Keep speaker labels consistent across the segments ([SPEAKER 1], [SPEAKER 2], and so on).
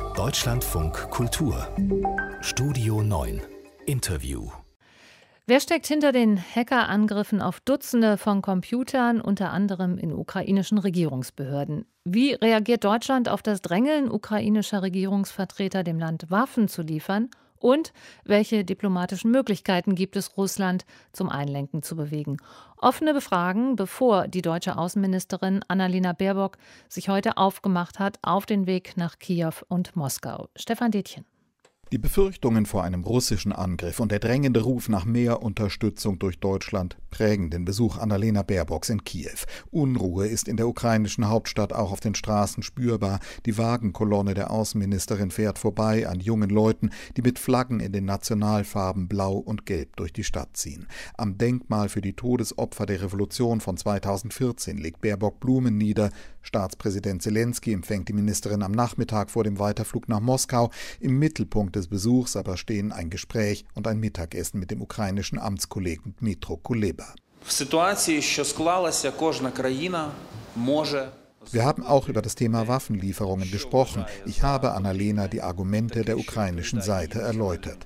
[SPEAKER 1] Deutschlandfunk Kultur Studio 9 Interview.
[SPEAKER 2] Wer steckt hinter den Hackerangriffen auf Dutzende von Computern, unter anderem in ukrainischen Regierungsbehörden? Wie reagiert Deutschland auf das Drängeln ukrainischer Regierungsvertreter, dem Land Waffen zu liefern? Und welche diplomatischen Möglichkeiten gibt es, Russland zum Einlenken zu bewegen? Offene Befragen, bevor die deutsche Außenministerin Annalena Baerbock sich heute aufgemacht hat auf den Weg nach Kiew und Moskau. Stefan Detjen.
[SPEAKER 3] Die Befürchtungen vor einem russischen Angriff und der drängende Ruf nach mehr Unterstützung durch Deutschland prägen den Besuch Annalena Baerbocks in Kiew. Unruhe ist in der ukrainischen Hauptstadt auch auf den Straßen spürbar. Die Wagenkolonne der Außenministerin fährt vorbei an jungen Leuten, die mit Flaggen in den Nationalfarben Blau und Gelb durch die Stadt ziehen. Am Denkmal für die Todesopfer der Revolution von 2014 legt Baerbock Blumen nieder. Staatspräsident Zelensky empfängt die Ministerin am Nachmittag vor dem Weiterflug nach Moskau. Im Mittelpunkt des Besuchs aber stehen ein Gespräch und ein Mittagessen mit dem ukrainischen Amtskollegen Dmytro Kuleba. Wir haben auch über das Thema Waffenlieferungen gesprochen. Ich habe Annalena die Argumente der ukrainischen Seite erläutert,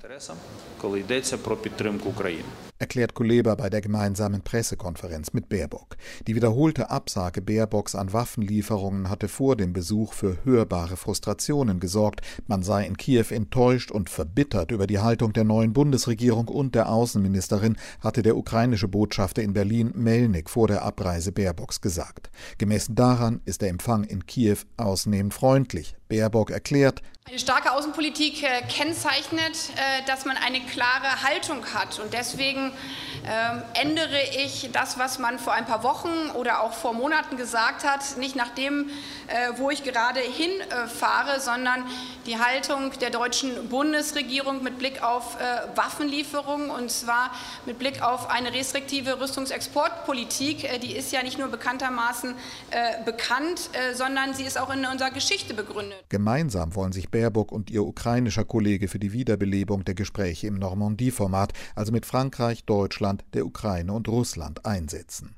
[SPEAKER 3] erklärt Kuleba bei der gemeinsamen Pressekonferenz mit Baerbock. Die wiederholte Absage Baerbocks an Waffenlieferungen hatte vor dem Besuch für hörbare Frustrationen gesorgt. Man sei in Kiew enttäuscht und verbittert über die Haltung der neuen Bundesregierung und der Außenministerin, hatte der ukrainische Botschafter in Berlin Melnik vor der Abreise Baerbocks gesagt. Gemessen daran ist der Empfang in Kiew ausnehmend freundlich. Baerbock erklärt:
[SPEAKER 4] Eine starke Außenpolitik kennzeichnet, dass man eine klare Haltung hat. Und deswegen ändere ich das, was man vor ein paar Wochen oder auch vor Monaten gesagt hat, nicht nach dem, wo ich gerade hinfahre, sondern die Haltung der deutschen Bundesregierung mit Blick auf Waffenlieferungen, und zwar mit Blick auf eine restriktive Rüstungsexportpolitik. Die ist ja nicht nur bekanntermaßen bekannt, sondern sie ist auch in unserer Geschichte begründet.
[SPEAKER 3] Gemeinsam wollen sich Baerbock und ihr ukrainischer Kollege für die Wiederbelebung der Gespräche im Normandie-Format, also mit Frankreich, Deutschland, der Ukraine und Russland, einsetzen.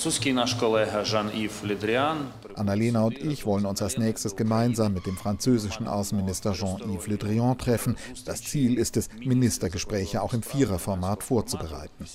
[SPEAKER 3] Annalena und ich wollen uns als nächstes gemeinsam mit dem französischen Außenminister Jean-Yves Le Drian treffen. Das Ziel ist es, Ministergespräche auch im Viererformat vorzubereiten,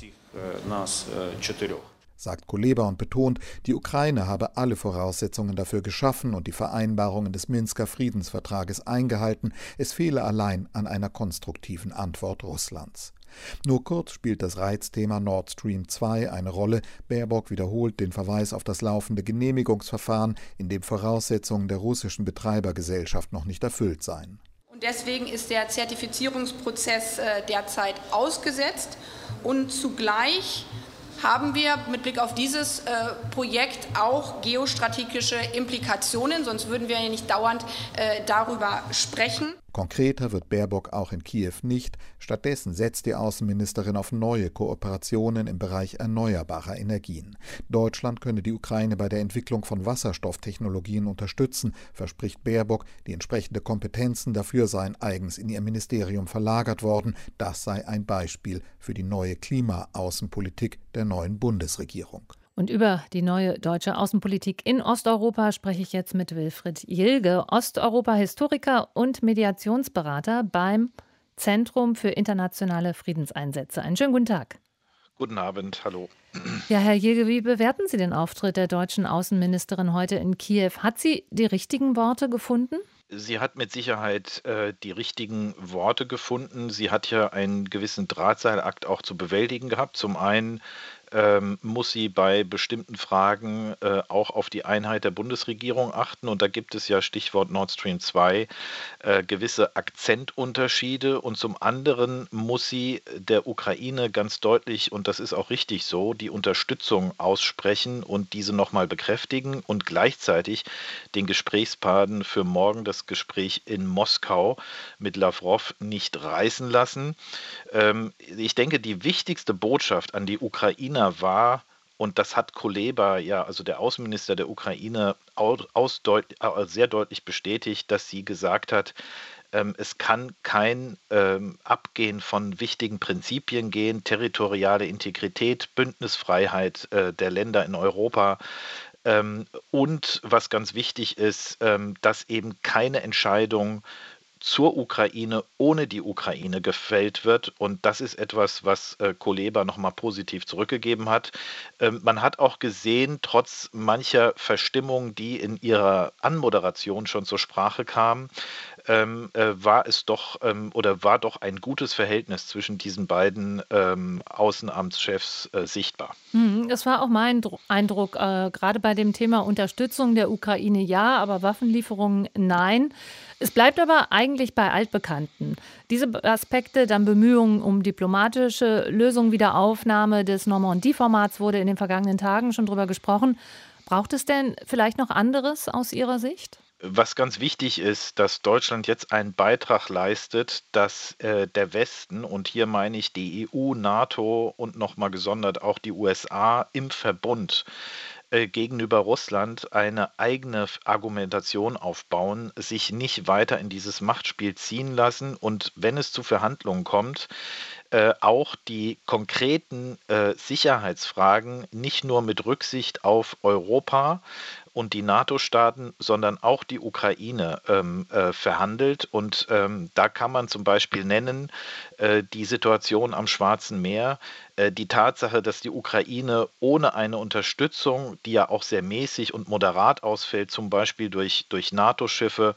[SPEAKER 3] sagt Kuleba und betont, die Ukraine habe alle Voraussetzungen dafür geschaffen und die Vereinbarungen des Minsker Friedensvertrages eingehalten. Es fehle allein an einer konstruktiven Antwort Russlands. Nur kurz spielt das Reizthema Nord Stream 2 eine Rolle. Baerbock wiederholt den Verweis auf das laufende Genehmigungsverfahren, in dem Voraussetzungen der russischen Betreibergesellschaft noch nicht erfüllt seien.
[SPEAKER 4] Und deswegen ist der Zertifizierungsprozess derzeit ausgesetzt, und zugleich haben wir mit Blick auf dieses Projekt auch geostrategische Implikationen, sonst würden wir ja nicht dauernd darüber sprechen.
[SPEAKER 3] Konkreter wird Baerbock auch in Kiew nicht. Stattdessen setzt die Außenministerin auf neue Kooperationen im Bereich erneuerbarer Energien. Deutschland könne die Ukraine bei der Entwicklung von Wasserstofftechnologien unterstützen, verspricht Baerbock. Die entsprechende Kompetenzen dafür seien eigens in ihr Ministerium verlagert worden. Das sei ein Beispiel für die neue Klimaaußenpolitik der neuen Bundesregierung.
[SPEAKER 2] Und über die neue deutsche Außenpolitik in Osteuropa spreche ich jetzt mit Wilfried Jilge, Osteuropa-Historiker und Mediationsberater beim Zentrum für internationale Friedenseinsätze. Einen schönen guten Tag.
[SPEAKER 5] Guten Abend, hallo.
[SPEAKER 2] Ja, Herr Jilge, wie bewerten Sie den Auftritt der deutschen Außenministerin heute in Kiew? Hat sie die richtigen Worte gefunden?
[SPEAKER 5] Sie hat mit Sicherheit die richtigen Worte gefunden. Sie hat ja einen gewissen Drahtseilakt auch zu bewältigen gehabt. Zum einen muss sie bei bestimmten Fragen auch auf die Einheit der Bundesregierung achten. Und da gibt es ja, Stichwort Nord Stream 2, gewisse Akzentunterschiede. Und zum anderen muss sie der Ukraine ganz deutlich, und das ist auch richtig so, die Unterstützung aussprechen und diese nochmal bekräftigen und gleichzeitig den Gesprächspartner für morgen das Gespräch in Moskau mit Lavrov nicht reißen lassen. Ich denke, die wichtigste Botschaft an die Ukrainer war, und das hat Kuleba, ja, also der Außenminister der Ukraine, sehr deutlich bestätigt, dass sie gesagt hat, es kann kein Abgehen von wichtigen Prinzipien gehen, territoriale Integrität, Bündnisfreiheit der Länder in Europa. Und was ganz wichtig ist, dass eben keine Entscheidung zur Ukraine ohne die Ukraine gefällt wird. Und das ist etwas, was Kuleba nochmal positiv zurückgegeben hat. Man hat auch gesehen, trotz mancher Verstimmung, die in ihrer Anmoderation schon zur Sprache kam, war doch ein gutes Verhältnis zwischen diesen beiden Außenamtschefs sichtbar.
[SPEAKER 2] Das war auch mein Eindruck, gerade bei dem Thema Unterstützung der Ukraine ja, aber Waffenlieferungen nein. Es bleibt aber eigentlich bei Altbekannten. Diese Aspekte, dann Bemühungen um diplomatische Lösungen, Wiederaufnahme des Normandie-Formats wurde in den vergangenen Tagen schon drüber gesprochen. Braucht es denn vielleicht noch anderes aus Ihrer Sicht?
[SPEAKER 5] Was ganz wichtig ist, dass Deutschland jetzt einen Beitrag leistet, dass der Westen, und hier meine ich die EU, NATO und nochmal gesondert auch die USA im Verbund gegenüber Russland eine eigene Argumentation aufbauen, sich nicht weiter in dieses Machtspiel ziehen lassen und wenn es zu Verhandlungen kommt, auch die konkreten Sicherheitsfragen nicht nur mit Rücksicht auf Europa und die NATO-Staaten, sondern auch die Ukraine verhandelt. Und da kann man zum Beispiel nennen die Situation am Schwarzen Meer, die Tatsache, dass die Ukraine ohne eine Unterstützung, die ja auch sehr mäßig und moderat ausfällt, zum Beispiel durch NATO-Schiffe,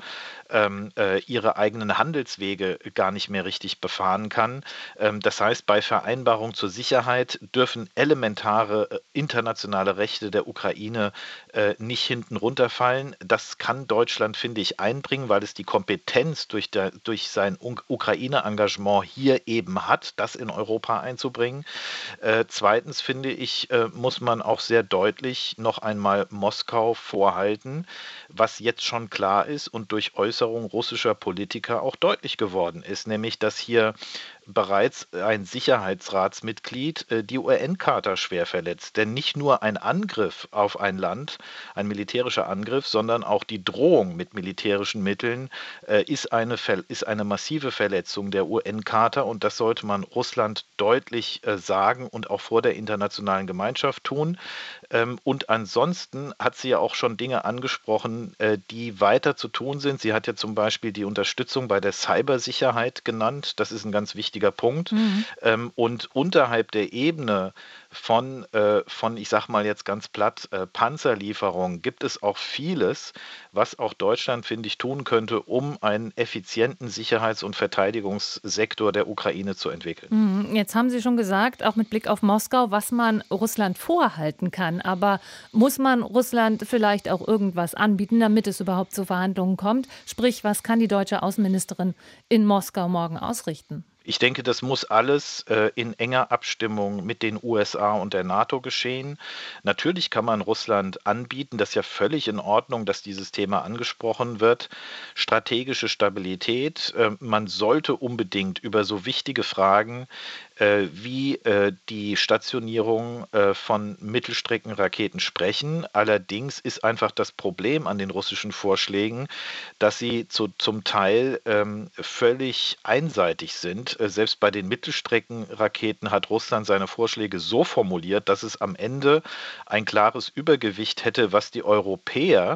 [SPEAKER 5] ihre eigenen Handelswege gar nicht mehr richtig befahren kann. Das heißt, bei Vereinbarung zur Sicherheit dürfen elementare internationale Rechte der Ukraine nicht hinten runterfallen. Das kann Deutschland, finde ich, einbringen, weil es die Kompetenz durch sein Ukraine-Engagement hier eben hat, das in Europa einzubringen. Zweitens, finde ich, muss man auch sehr deutlich noch einmal Moskau vorhalten, was jetzt schon klar ist und durch Äußerungen russischer Politiker auch deutlich geworden ist, nämlich dass hier bereits ein Sicherheitsratsmitglied die UN-Charta schwer verletzt. Denn nicht nur ein Angriff auf ein Land, ein militärischer Angriff, sondern auch die Drohung mit militärischen Mitteln ist eine massive Verletzung der UN-Charta und das sollte man Russland deutlich sagen und auch vor der internationalen Gemeinschaft tun. Und ansonsten hat sie ja auch schon Dinge angesprochen, die weiter zu tun sind. Sie hat ja zum Beispiel die Unterstützung bei der Cybersicherheit genannt. Das ist ein ganz wichtiger Punkt. Und unterhalb der Ebene von, ich sag mal jetzt ganz platt, Panzerlieferungen gibt es auch vieles, was auch Deutschland, finde ich, tun könnte, um einen effizienten Sicherheits- und Verteidigungssektor der Ukraine zu entwickeln.
[SPEAKER 2] Jetzt haben Sie schon gesagt, auch mit Blick auf Moskau, was man Russland vorhalten kann. Aber muss man Russland vielleicht auch irgendwas anbieten, damit es überhaupt zu Verhandlungen kommt? Sprich, was kann die deutsche Außenministerin in Moskau morgen ausrichten?
[SPEAKER 5] Ich denke, das muss alles in enger Abstimmung mit den USA und der NATO geschehen. Natürlich kann man Russland anbieten, das ist ja völlig in Ordnung, dass dieses Thema angesprochen wird. Strategische Stabilität. Man sollte unbedingt über so wichtige Fragen wie die Stationierung von Mittelstreckenraketen sprechen. Allerdings ist einfach das Problem an den russischen Vorschlägen, dass sie zum Teil völlig einseitig sind. Selbst bei den Mittelstreckenraketen hat Russland seine Vorschläge so formuliert, dass es am Ende ein klares Übergewicht hätte, was die Europäer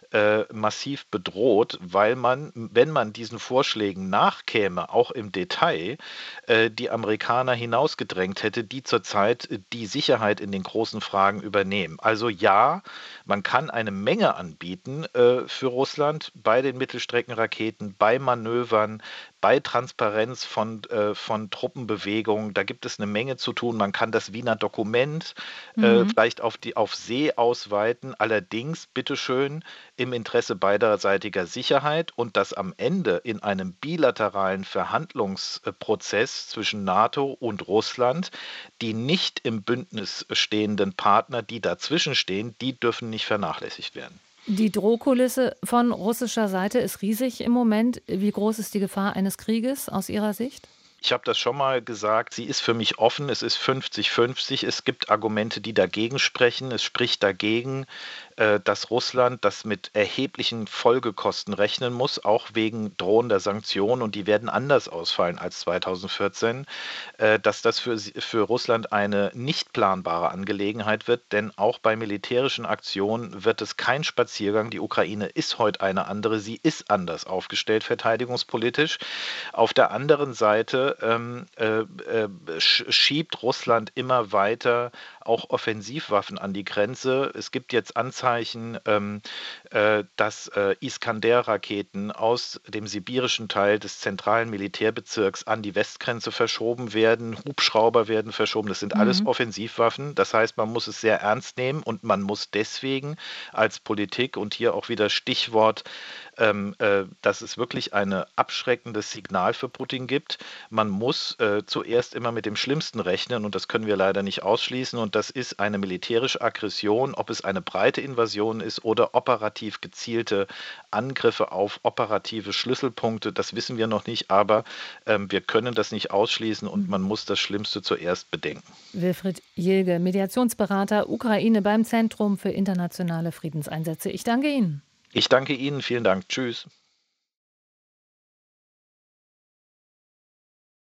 [SPEAKER 5] massiv bedroht, weil man, wenn man diesen Vorschlägen nachkäme, auch im Detail, die Amerikaner hinausgedrängt hätte, die zurzeit die Sicherheit in den großen Fragen übernehmen. Also ja, man kann eine Menge anbieten für Russland bei den Mittelstreckenraketen, bei Manövern, bei Transparenz von Truppenbewegungen. Da gibt es eine Menge zu tun. Man kann das Wiener Dokument vielleicht auf See ausweiten. Allerdings, bitteschön, im Interesse beiderseitiger Sicherheit und dass am Ende in einem bilateralen Verhandlungsprozess zwischen NATO und Russland die nicht im Bündnis stehenden Partner, die dazwischen stehen, die dürfen nicht vernachlässigt werden.
[SPEAKER 2] Die Drohkulisse von russischer Seite ist riesig im Moment. Wie groß ist die Gefahr eines Krieges aus Ihrer Sicht?
[SPEAKER 5] Ich habe das schon mal gesagt, sie ist für mich offen, es ist 50-50. Es gibt Argumente, die dagegen sprechen. Es spricht dagegen, dass Russland das mit erheblichen Folgekosten rechnen muss, auch wegen drohender Sanktionen, und die werden anders ausfallen als 2014, dass das für Russland eine nicht planbare Angelegenheit wird, denn auch bei militärischen Aktionen wird es kein Spaziergang. Die Ukraine ist heute eine andere, sie ist anders aufgestellt verteidigungspolitisch. Auf der anderen Seite schiebt Russland immer weiter auch Offensivwaffen an die Grenze. Es gibt jetzt Anzeichen, dass Iskander-Raketen aus dem sibirischen Teil des zentralen Militärbezirks an die Westgrenze verschoben werden. Hubschrauber werden verschoben. Das sind alles Offensivwaffen. Das heißt, man muss es sehr ernst nehmen und man muss deswegen als Politik, und hier auch wieder Stichwort, dass es wirklich ein abschreckendes Signal für Putin gibt. Man muss zuerst immer mit dem Schlimmsten rechnen, und das können wir leider nicht ausschließen, und das ist eine militärische Aggression. Ob es eine breite Invasion ist oder operativ gezielte Angriffe auf operative Schlüsselpunkte, das wissen wir noch nicht, aber wir können das nicht ausschließen und man muss das Schlimmste zuerst bedenken.
[SPEAKER 2] Wilfried Jilge, Mediationsberater Ukraine beim Zentrum für internationale Friedenseinsätze. Ich danke Ihnen.
[SPEAKER 5] Ich danke Ihnen, vielen Dank. Tschüss.